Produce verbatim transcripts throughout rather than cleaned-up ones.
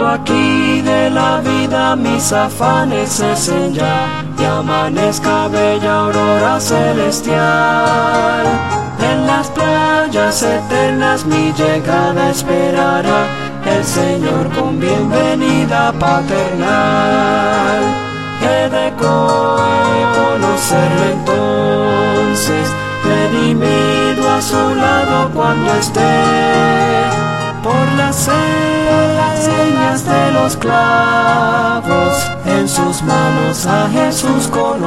Cuando aquí de la vida mis afanes cesen ya y amanezca bella aurora celestial, en las playas eternas mi llegada esperará el Señor con bienvenida paternal. He de conocerle entonces, redimido a su lado cuando esté por las señas de los clavos, en sus manos a Jesús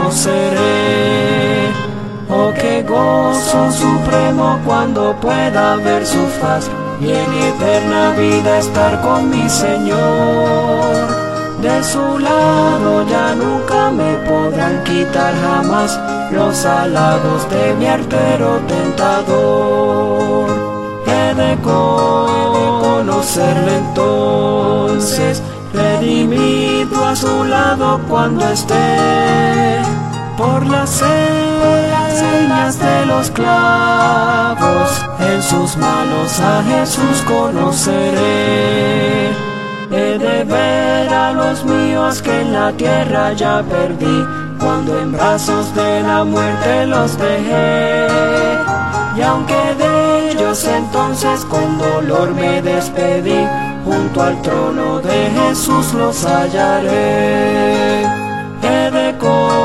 conoceré. Oh, qué gozo supremo cuando pueda ver su faz y en eterna vida estar con mi Señor. De su lado ya nunca me podrán quitar jamás los halagos de mi artero tentador. He de conocerle entonces, redimido a su lado cuando esté por las señas de los clavos, en sus manos a Jesús conoceré. He de ver a los míos que en la tierra ya perdí, cuando en brazos de la muerte los dejé. Y aunque de ellos entonces con dolor me despedí, junto al trono de Jesús los hallaré. He de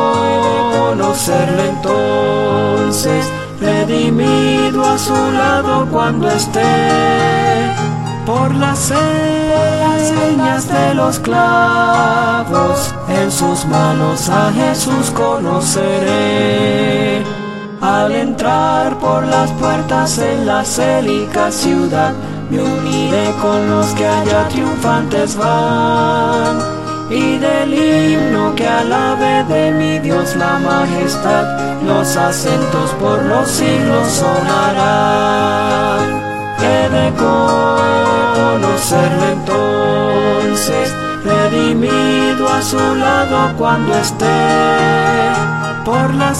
conocerle entonces, redimido a su lado cuando esté por las señas de los clavos, en sus manos a Jesús conoceré. Al entrar por las puertas en la célica ciudad, me uniré con los que allá triunfantes van, y del himno que alabe de mi Dios la majestad, los acentos por los siglos sonarán. He de conocerle entonces, redimido a su lado cuando esté por las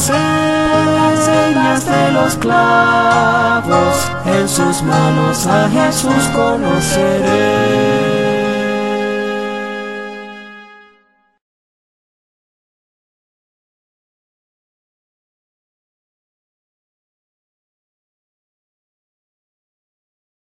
señas de los clavos, en sus manos a Jesús conoceré.